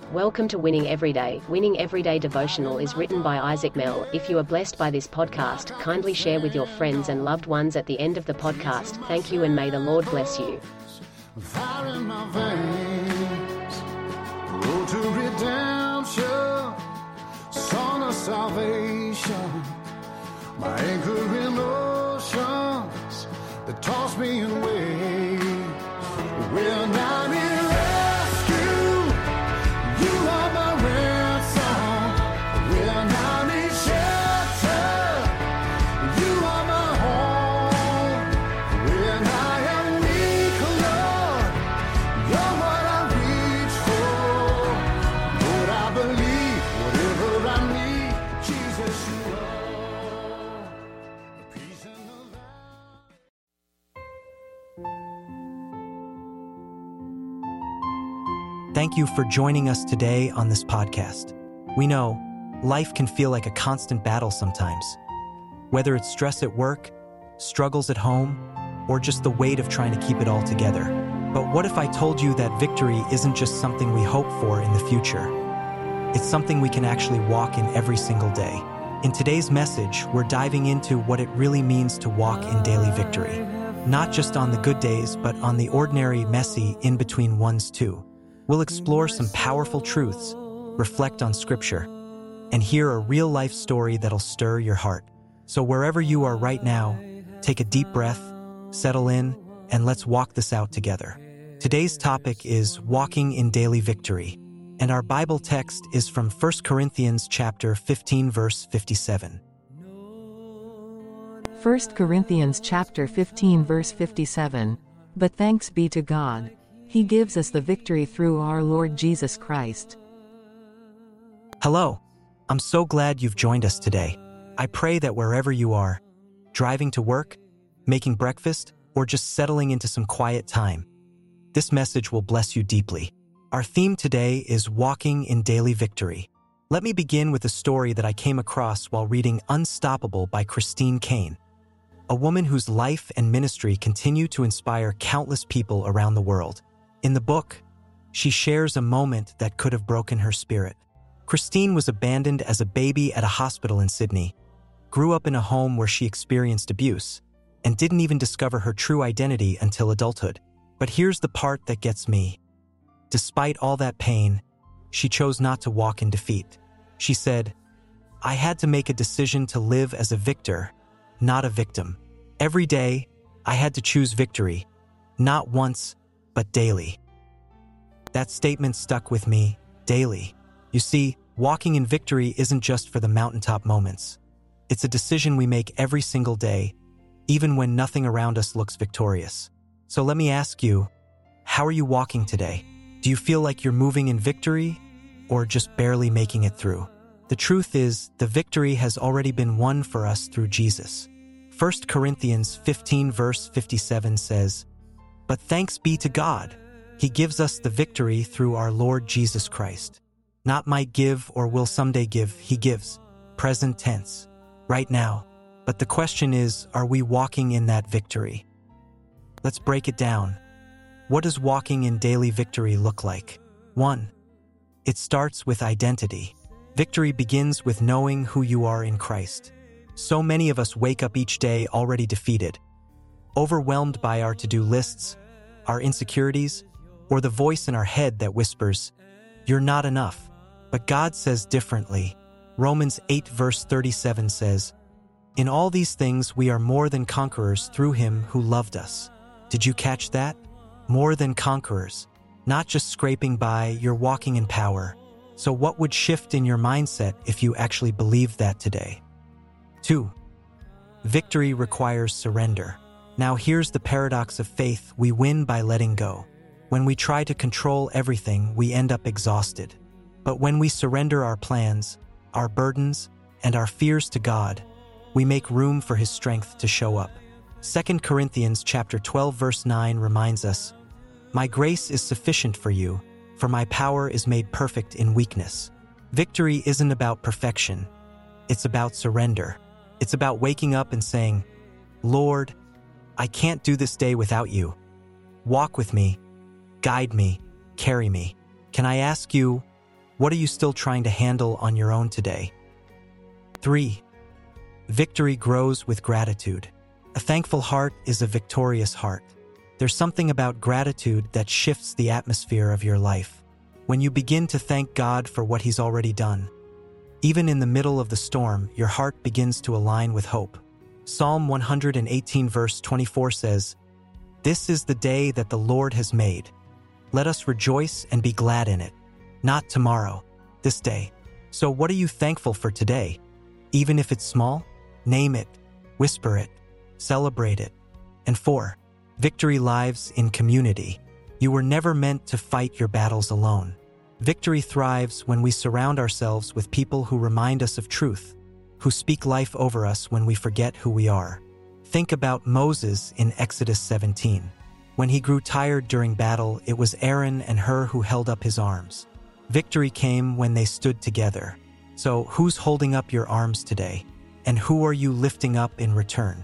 Welcome to Winning Everyday. Winning Everyday Devotional is written by Isaac Mell. If you are blessed by this podcast, kindly share with your friends and loved ones at the end of the podcast. Thank you and may the Lord bless you. Fire in my veins, road to redemption, song of salvation, my anchor in oceans that toss me in waves. When I'm in rescue, you are my ransom. When I'm in shelter, you are my home. When I am weak, Lord, you're what I reach for. Lord, I believe whatever I need, Jesus, you are. Peace in the Thank you for joining us today on this podcast. We know life can feel like a constant battle sometimes. Whether it's stress at work, struggles at home, or just the weight of trying to keep it all together. But what if I told you that victory isn't just something we hope for in the future? It's something we can actually walk in every single day. In today's message, we're diving into what it really means to walk in daily victory. Not just on the good days, but on the ordinary, messy, in-between ones too. We'll explore some powerful truths, reflect on scripture, and hear a real-life story that'll stir your heart. So wherever you are right now, take a deep breath, settle in, and let's walk this out together. Today's topic is walking in daily victory, and our Bible text is from 1 Corinthians chapter 15, verse 57. 1 Corinthians chapter 15 verse 57. But thanks be to God. He gives us the victory through our Lord Jesus Christ. Hello. I'm so glad you've joined us today. I pray that wherever you are, driving to work, making breakfast, or just settling into some quiet time, this message will bless you deeply. Our theme today is walking in daily victory. Let me begin with a story that I came across while reading Unstoppable by Christine Caine, a woman whose life and ministry continue to inspire countless people around the world. In the book, she shares a moment that could have broken her spirit. Christine was abandoned as a baby at a hospital in Sydney, grew up in a home where she experienced abuse, and didn't even discover her true identity until adulthood. But here's the part that gets me. Despite all that pain, she chose not to walk in defeat. She said, "I had to make a decision to live as a victor, not a victim. Every day, I had to choose victory, not once, but daily." That statement stuck with me, daily. You see, walking in victory isn't just for the mountaintop moments. It's a decision we make every single day, even when nothing around us looks victorious. So let me ask you, how are you walking today? Do you feel like you're moving in victory, or just barely making it through? The truth is, the victory has already been won for us through Jesus. 1 Corinthians 15 verse 57 says, "But thanks be to God, He gives us the victory through our Lord Jesus Christ." Not might give or will someday give, He gives. Present tense. Right now. But the question is, are we walking in that victory? Let's break it down. What does walking in daily victory look like? 1. It starts with identity. Victory begins with knowing who you are in Christ. So many of us wake up each day already defeated, overwhelmed by our to-do lists, our insecurities, or the voice in our head that whispers, "You're not enough." But God says differently. Romans 8 verse 37 says, "In all these things we are more than conquerors through Him who loved us." Did you catch that? More than conquerors. Not just scraping by, you're walking in power. So what would shift in your mindset if you actually believed that today? 2. Victory requires surrender. Now here's the paradox of faith. We win by letting go. When we try to control everything, we end up exhausted. But when we surrender our plans, our burdens, and our fears to God, we make room for His strength to show up. 2 Corinthians chapter 12 verse 9 reminds us, "My grace is sufficient for you, for my power is made perfect in weakness." Victory isn't about perfection. It's about surrender. It's about waking up and saying, "Lord, I can't do this day without you. Walk with me, guide me, carry me." Can I ask you, What are you still trying to handle on your own today? 3. Victory grows with gratitude. A thankful heart is a victorious heart. There's something about gratitude that shifts the atmosphere of your life. When you begin to thank God for what He's already done, even in the middle of the storm, your heart begins to align with hope. Psalm 118 verse 24 says, "This is the day that the Lord has made. Let us rejoice and be glad in it." Not tomorrow, this day. So what are you thankful for today? Even if it's small, name it, whisper it, celebrate it. And 4. Victory lives in community. You were never meant to fight your battles alone. Victory thrives when we surround ourselves with people who remind us of truth, who speak life over us when we forget who we are. Think about Moses in Exodus 17. When he grew tired during battle, it was Aaron and Hur who held up his arms. Victory came when they stood together. So who's holding up your arms today? And who are you lifting up in return?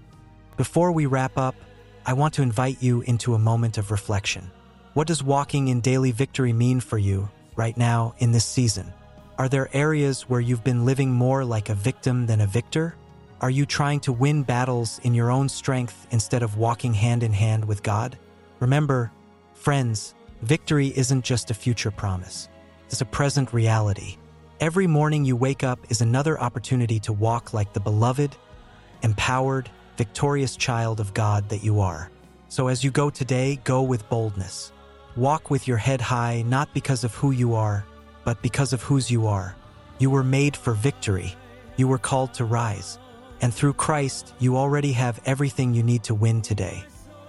Before we wrap up, I want to invite you into a moment of reflection. What does walking in daily victory mean for you right now in this season? Are there areas where you've been living more like a victim than a victor? Are you trying to win battles in your own strength instead of walking hand in hand with God? Remember, friends, victory isn't just a future promise. It's a present reality. Every morning you wake up is another opportunity to walk like the beloved, empowered, victorious child of God that you are. So as you go today, go with boldness. Walk with your head high, not because of who you are, but because of whose you are. You were made for victory. You were called to rise. And through Christ, you already have everything you need to win today.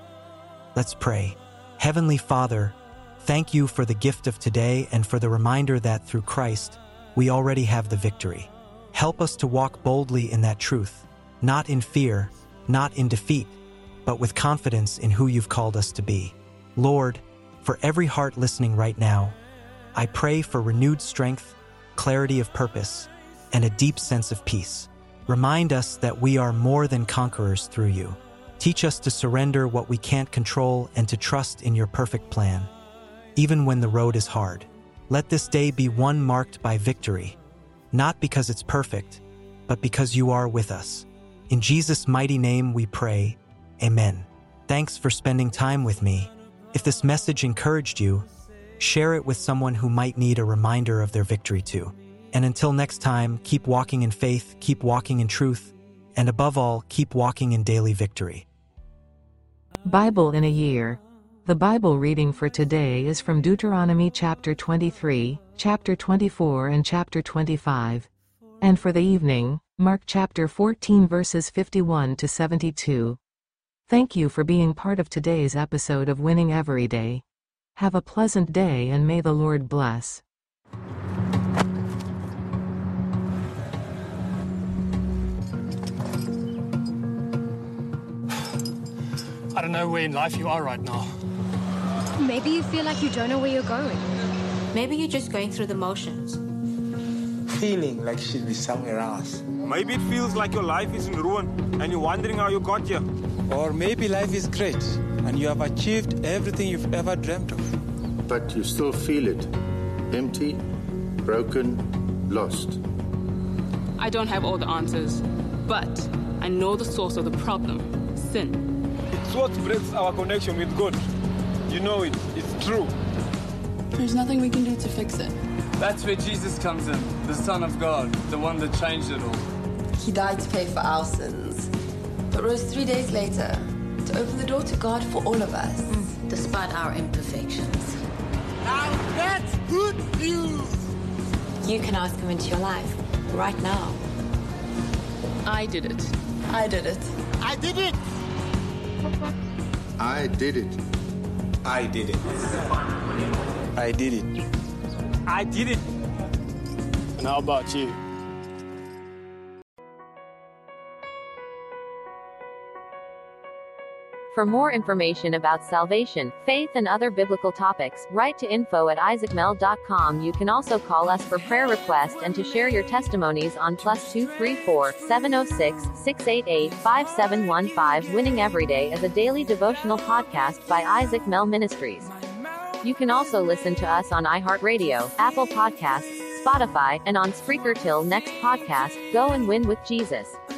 Let's pray. Heavenly Father, thank you for the gift of today and for the reminder that through Christ, we already have the victory. Help us to walk boldly in that truth, not in fear, not in defeat, but with confidence in who you've called us to be. Lord, for every heart listening right now, I pray for renewed strength, clarity of purpose, and a deep sense of peace. Remind us that we are more than conquerors through you. Teach us to surrender what we can't control and to trust in your perfect plan, even when the road is hard. Let this day be one marked by victory, not because it's perfect, but because you are with us. In Jesus' mighty name we pray, Amen. Thanks for spending time with me. If this message encouraged you, share it with someone who might need a reminder of their victory too. And until next time, keep walking in faith, keep walking in truth, and above all, keep walking in daily victory. Bible in a year. The Bible reading for today is from Deuteronomy chapter 23, chapter 24 and chapter 25. And for the evening, Mark chapter 14 verses 51 to 72. Thank you for being part of today's episode of Winning Every Day. Have a pleasant day and may the Lord bless. I don't know where in life you are right now. Maybe you feel like you don't know where you're going. Maybe you're just going through the motions. Feeling like you should be somewhere else. Maybe it feels like your life is in ruin and you're wondering how you got here. Or maybe life is great and you have achieved everything you've ever dreamt of. But you still feel it. Empty, broken, lost. I don't have all the answers, but I know the source of the problem, sin. It's what breaks our connection with God. You know it. It's true. There's nothing we can do to fix it. That's where Jesus comes in, the Son of God, the one that changed it all. He died to pay for our sins, but rose 3 days later to open the door to God for all of us. Despite our imperfections. Now that's good news! You can ask him into your life, right now. I did it. I did it. I did it! I did it. I did it. I did it. I did it. And how about you? For more information about salvation, faith and other biblical topics, write to info@isaacmel.com. You can also call us for prayer requests and to share your testimonies on +234 706 688 5715. Winning Every Day is a daily devotional podcast by Isaac Mel Ministries. You can also listen to us on iHeartRadio, Apple Podcasts, Spotify, and on Spreaker. Till next podcast, go and win with Jesus.